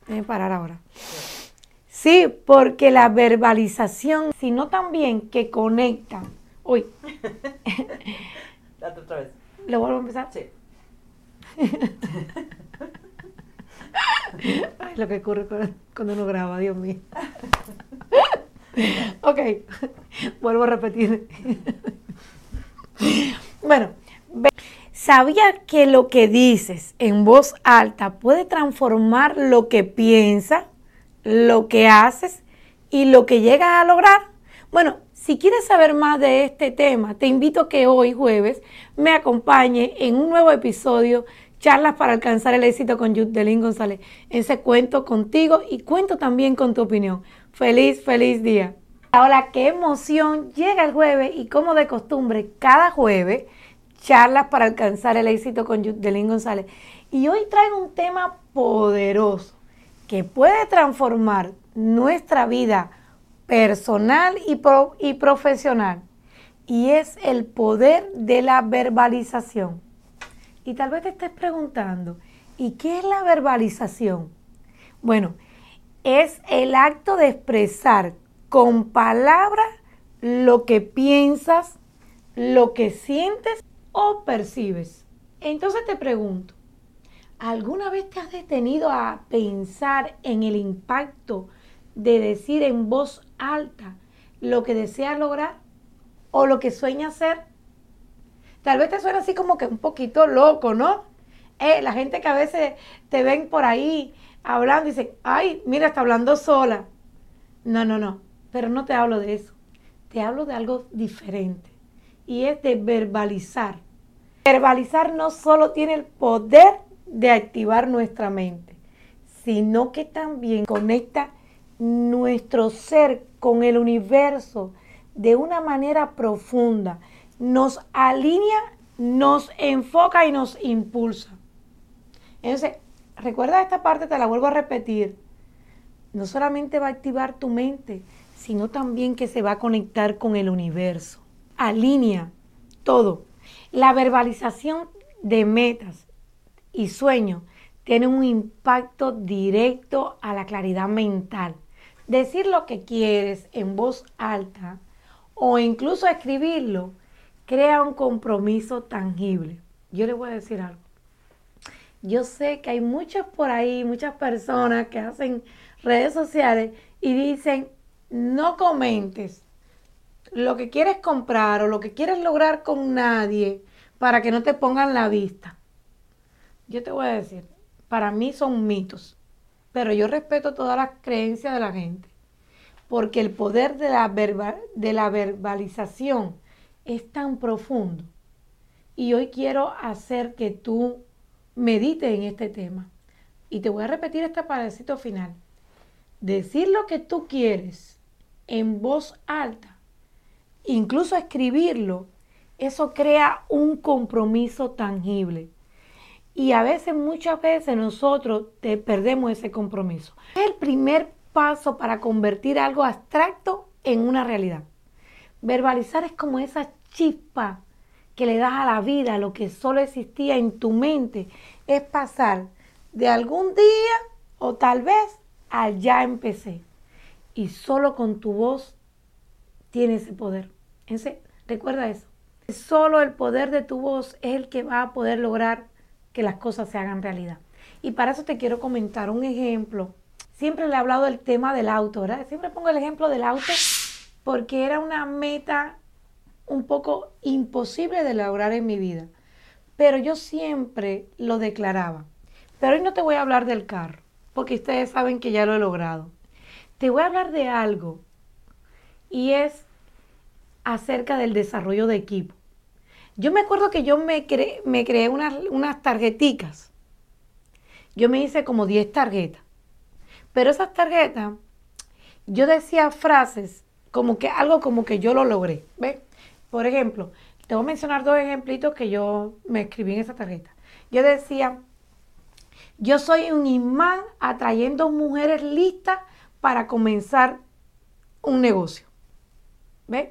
Déjame parar ahora. Sí, porque la verbalización, sino también que conecta. Uy, Date otra vez. ¿lo vuelvo a empezar? Sí. Ay, lo que ocurre cuando uno graba, Dios mío. Ok, vuelvo a repetir. Bueno, ¿sabía que lo que dices en voz alta puede transformar lo que piensas, lo que haces y lo que llegas a lograr? Bueno, si quieres saber más de este tema, te invito a que hoy jueves me acompañe en un nuevo episodio, Charlas para alcanzar el éxito con Yudelín González. Ese cuento contigo y cuento también con tu opinión. Feliz, feliz día. Hola, qué emoción. Llega el jueves y como de costumbre, cada jueves, charlas para alcanzar el éxito con Yudelín González. Y hoy traigo un tema poderoso que puede transformar nuestra vida personal y profesional. Y es el poder de la verbalización. Y tal vez te estés preguntando, ¿y qué es la verbalización? Bueno, es el acto de expresar con palabras lo que piensas, lo que sientes o percibes. Entonces te pregunto, ¿alguna vez te has detenido a pensar en el impacto de decir en voz alta lo que deseas lograr o lo que sueñas ser? Tal vez te suena así como que un poquito loco, ¿no? La gente que a veces te ven por ahí hablando y dicen, ay, mira, está hablando sola. No, no, no, pero no te hablo de eso. Te hablo de algo diferente y es de verbalizar. Verbalizar no solo tiene el poder de activar nuestra mente, sino que también conecta nuestro ser con el universo de una manera profunda. Nos alinea, nos enfoca y nos impulsa. Entonces, recuerda esta parte, te la vuelvo a repetir. No solamente va a activar tu mente, sino también que se va a conectar con el universo. Alinea todo. La verbalización de metas y sueños tiene un impacto directo a la claridad mental. Decir lo que quieres en voz alta o incluso escribirlo crea un compromiso tangible. Yo les voy a decir algo. Yo sé que hay muchos por ahí, muchas personas que hacen redes sociales y dicen, no comentes lo que quieres comprar o lo que quieres lograr con nadie para que no te pongan la vista. Yo te voy a decir, para mí son mitos, pero yo respeto todas las creencias de la gente, porque el poder de la verbalización es tan profundo. Y hoy quiero hacer que tú medites en este tema. Y te voy a repetir este padecito final. Decir lo que tú quieres en voz alta, incluso escribirlo, eso crea un compromiso tangible. Y a veces, muchas veces nosotros perdemos ese compromiso. Es el primer paso para convertir algo abstracto en una realidad. Verbalizar es como esa chispa que le das a la vida, lo que solo existía en tu mente, es pasar de algún día o tal vez al ya empecé. Y solo con tu voz tiene ese poder. Entonces, recuerda eso. Solo el poder de tu voz es el que va a poder lograr que las cosas se hagan realidad. Y para eso te quiero comentar un ejemplo. Siempre le he hablado del tema del auto, ¿verdad? Siempre pongo el ejemplo del auto porque era una meta un poco imposible de lograr en mi vida. Pero yo siempre lo declaraba. Pero hoy no te voy a hablar del carro, porque ustedes saben que ya lo he logrado. Te voy a hablar de algo y es acerca del desarrollo de equipo. Yo me acuerdo que yo me creé unas tarjeticas. Yo me hice como 10 tarjetas. Pero esas tarjetas, yo decía frases como que algo como que yo lo logré. ¿Ves? Por ejemplo, te voy a mencionar dos ejemplitos que yo me escribí en esa tarjeta. Yo decía, yo soy un imán atrayendo mujeres listas para comenzar un negocio. ¿Ves?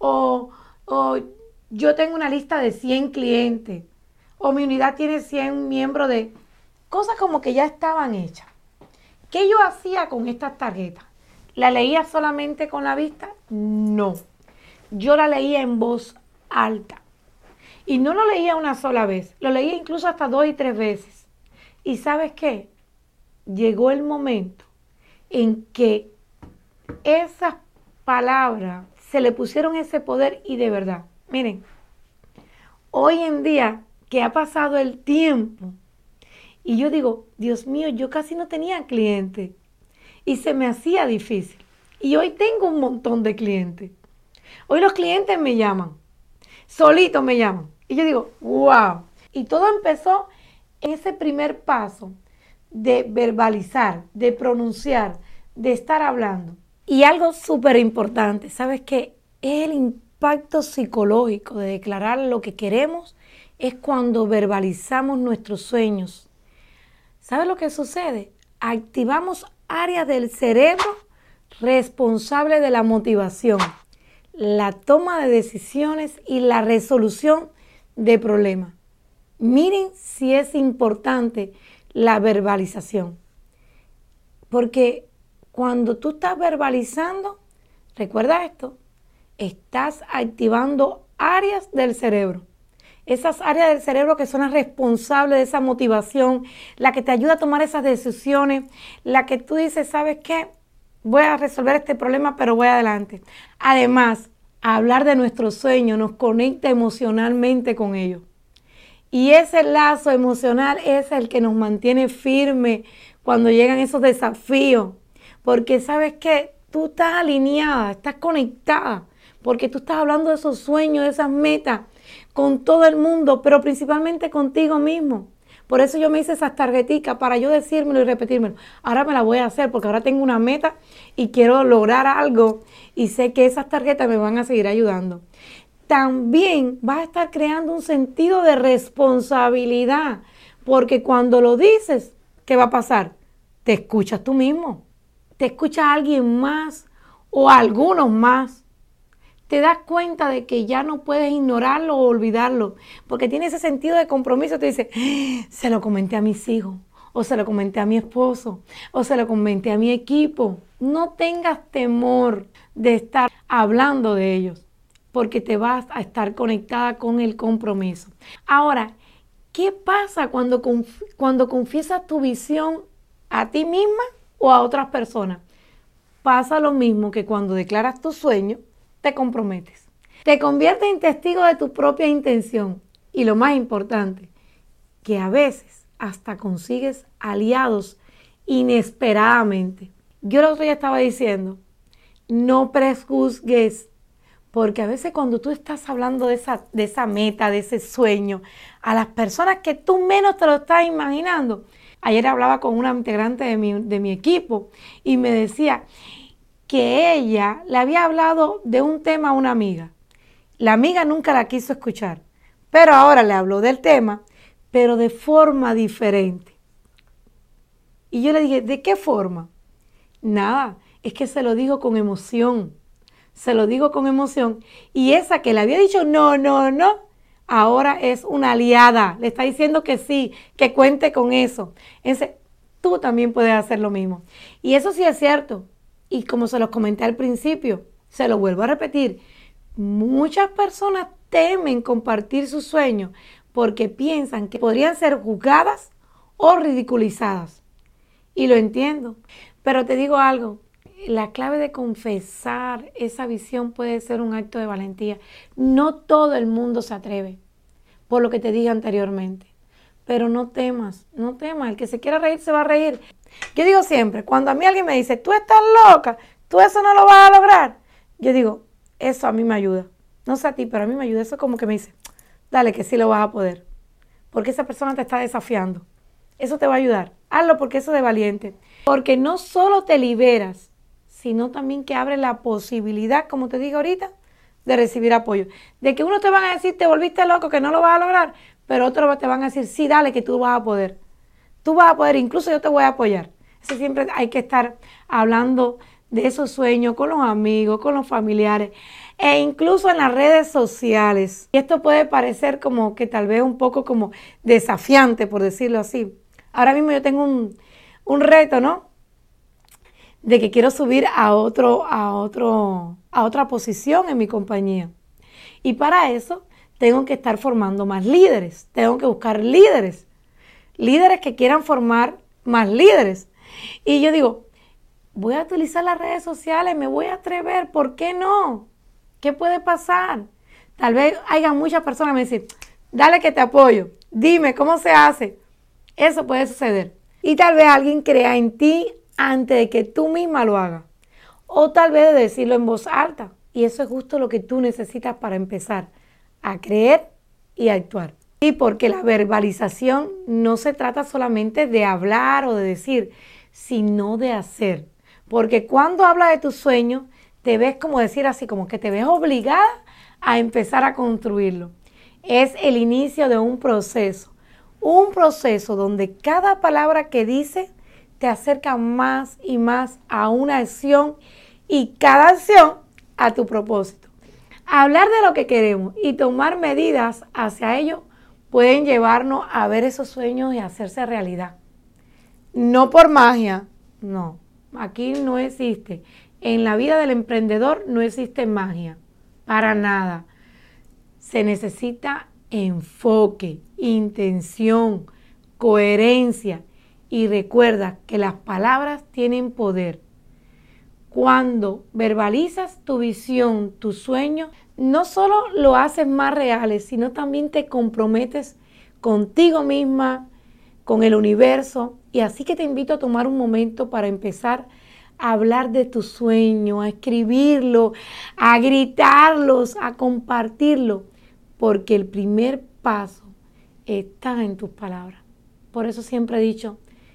O yo tengo una lista de 100 clientes. O mi unidad tiene 100 miembros de... Cosas como que ya estaban hechas. ¿Qué yo hacía con estas tarjetas? ¿La leía solamente con la vista? No. Yo la leía en voz alta. Y no lo leía una sola vez, lo leía incluso hasta 2 y 3 veces. ¿Y sabes qué? Llegó el momento en que esas palabras se le pusieron ese poder y de verdad, miren, hoy en día que ha pasado el tiempo y yo digo, Dios mío, yo casi no tenía clientes y se me hacía difícil. Y hoy tengo un montón de clientes. Hoy los clientes me llaman, solitos me llaman. Y yo digo, wow. Y todo empezó en ese primer paso de verbalizar, de pronunciar, de estar hablando. Y algo súper importante, ¿sabes qué? Es el impacto psicológico de declarar lo que queremos, es cuando verbalizamos nuestros sueños. ¿Sabes lo que sucede? Activamos áreas del cerebro responsables de la motivación, la toma de decisiones y la resolución de problemas. Miren si es importante la verbalización. Porque cuando tú estás verbalizando, recuerda esto, estás activando áreas del cerebro. Esas áreas del cerebro que son las responsables de esa motivación, la que te ayuda a tomar esas decisiones, la que tú dices, ¿sabes qué? Voy a resolver este problema, pero voy adelante. Además, hablar de nuestros sueños nos conecta emocionalmente con ellos. Y ese lazo emocional es el que nos mantiene firme cuando llegan esos desafíos. Porque sabes que tú estás alineada, estás conectada, porque tú estás hablando de esos sueños, de esas metas con todo el mundo, pero principalmente contigo mismo. Por eso yo me hice esas tarjeticas para yo decírmelo y repetírmelo. Ahora me las voy a hacer porque ahora tengo una meta y quiero lograr algo y sé que esas tarjetas me van a seguir ayudando. También vas a estar creando un sentido de responsabilidad, porque cuando lo dices, ¿qué va a pasar? Te escuchas tú mismo, te escucha alguien más o algunos más. Te das cuenta de que ya no puedes ignorarlo o olvidarlo, porque tiene ese sentido de compromiso. Te dice, se lo comenté a mis hijos, o se lo comenté a mi esposo, o se lo comenté a mi equipo. No tengas temor de estar hablando de ellos, porque te vas a estar conectada con el compromiso. Ahora, ¿qué pasa cuando confiesas tu visión a ti misma o a otras personas? Pasa lo mismo que cuando declaras tu sueño, te comprometes. Te conviertes en testigo de tu propia intención. Y lo más importante, que a veces hasta consigues aliados inesperadamente. Yo el otro día estaba diciendo, no prejuzgues, porque a veces cuando tú estás hablando de esa meta, de ese sueño, a las personas que tú menos te lo estás imaginando. Ayer hablaba con una integrante de mi equipo y me decía que ella le había hablado de un tema a una amiga. La amiga nunca la quiso escuchar, pero ahora le habló del tema, pero de forma diferente. Y yo le dije, ¿de qué forma? Nada, es que se lo digo con emoción. Se lo digo con emoción. Y esa que le había dicho no, ahora es una aliada. Le está diciendo que sí, que cuente con eso. Entonces, tú también puedes hacer lo mismo. Y eso sí es cierto. Y como se los comenté al principio, se lo vuelvo a repetir. Muchas personas temen compartir sus sueños porque piensan que podrían ser juzgadas o ridiculizadas. Y lo entiendo. Pero te digo algo. La clave de confesar esa visión puede ser un acto de valentía. No todo el mundo se atreve, por lo que te dije anteriormente. Pero no temas. El que se quiera reír se va a reír. Yo digo siempre, cuando a mí alguien me dice, tú estás loca, tú eso no lo vas a lograr. Yo digo, eso a mí me ayuda. No sé a ti, pero a mí me ayuda. Eso es como que me dice, dale que sí lo vas a poder. Porque esa persona te está desafiando. Eso te va a ayudar. Hazlo porque eso es de valiente. Porque no solo te liberas, sino también que abre la posibilidad, como te digo ahorita, de recibir apoyo. De que uno te van a decir, te volviste loco, que no lo vas a lograr, pero otros te van a decir, sí, dale, que tú vas a poder. Tú vas a poder, incluso yo te voy a apoyar. Eso siempre hay que estar hablando de esos sueños con los amigos, con los familiares, e incluso en las redes sociales. Y esto puede parecer como que tal vez un poco como desafiante, por decirlo así. Ahora mismo yo tengo un reto, ¿no? de que quiero subir a otra posición en mi compañía. Y para eso tengo que estar formando más líderes, tengo que buscar líderes que quieran formar más líderes. Y yo digo, voy a utilizar las redes sociales, me voy a atrever, ¿por qué no? ¿Qué puede pasar? Tal vez haya muchas personas que me dicen, dale que te apoyo, dime cómo se hace. Eso puede suceder. Y tal vez alguien crea en ti antes de que tú misma lo hagas. O tal vez de decirlo en voz alta. Y eso es justo lo que tú necesitas para empezar a creer y a actuar. Y porque la verbalización no se trata solamente de hablar o de decir, sino de hacer. Porque cuando hablas de tus sueños, te ves como decir así, como que te ves obligada a empezar a construirlo. Es el inicio de un proceso donde cada palabra que dices te acerca más y más a una acción y cada acción a tu propósito. Hablar de lo que queremos y tomar medidas hacia ello pueden llevarnos a ver esos sueños y hacerse realidad. No por magia, no, aquí no existe. En la vida del emprendedor no existe magia, para nada. Se necesita enfoque, intención, coherencia y recuerda que las palabras tienen poder. Cuando verbalizas tu visión, tu sueño, no solo lo haces más reales, sino también te comprometes contigo misma, con el universo. Y así que te invito a tomar un momento para empezar a hablar de tu sueño, a escribirlo, a gritarlos, a compartirlo, porque el primer paso está en tus palabras. Por eso siempre he dicho,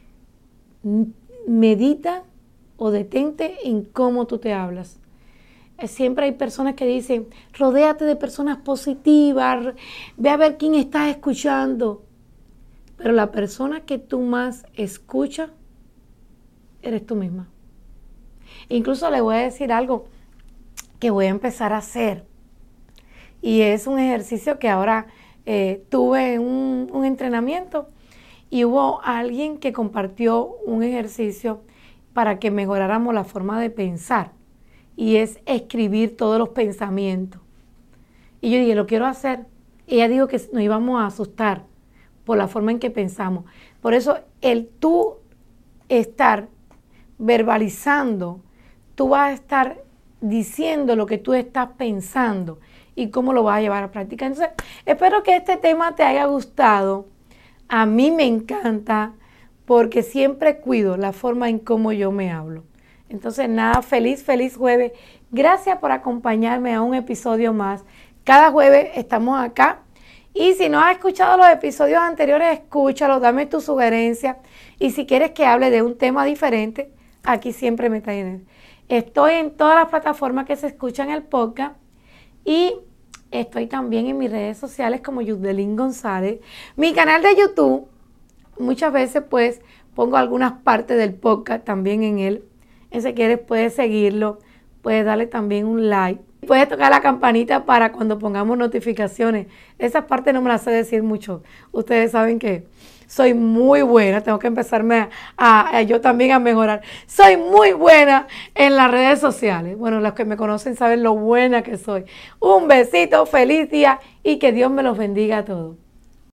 medita o detente en cómo tú te hablas. Siempre hay personas que dicen, rodéate de personas positivas, ve a ver quién estás escuchando. Pero la persona que tú más escuchas, eres tú misma. Incluso le voy a decir algo que voy a empezar a hacer. Y es un ejercicio que ahora tuve un entrenamiento y hubo alguien que compartió un ejercicio para que mejoráramos la forma de pensar. Y es escribir todos los pensamientos. Y yo dije, lo quiero hacer. Ella dijo que nos íbamos a asustar por la forma en que pensamos. Por eso el tú estar verbalizando, tú vas a estar diciendo lo que tú estás pensando y cómo lo vas a llevar a práctica. Entonces, espero que este tema te haya gustado. A mí me encanta porque siempre cuido la forma en cómo yo me hablo. Entonces, nada, feliz jueves. Gracias por acompañarme a un episodio más. Cada jueves estamos acá. Y si no has escuchado los episodios anteriores, escúchalos, dame tu sugerencia. Y si quieres que hable de un tema diferente, aquí siempre me tienes. Estoy en todas las plataformas que se escuchan el podcast. Y estoy también en mis redes sociales como Yudelín González. Mi canal de YouTube, muchas veces pues pongo algunas partes del podcast también en él. Si quieres puedes seguirlo, puedes darle también un like. Puedes tocar la campanita para cuando pongamos notificaciones. Esa parte no me la sé decir mucho. Ustedes saben que soy muy buena. Tengo que empezarme a yo también a mejorar. Soy muy buena en las redes sociales. Bueno, los que me conocen saben lo buena que soy. Un besito, feliz día y que Dios me los bendiga a todos.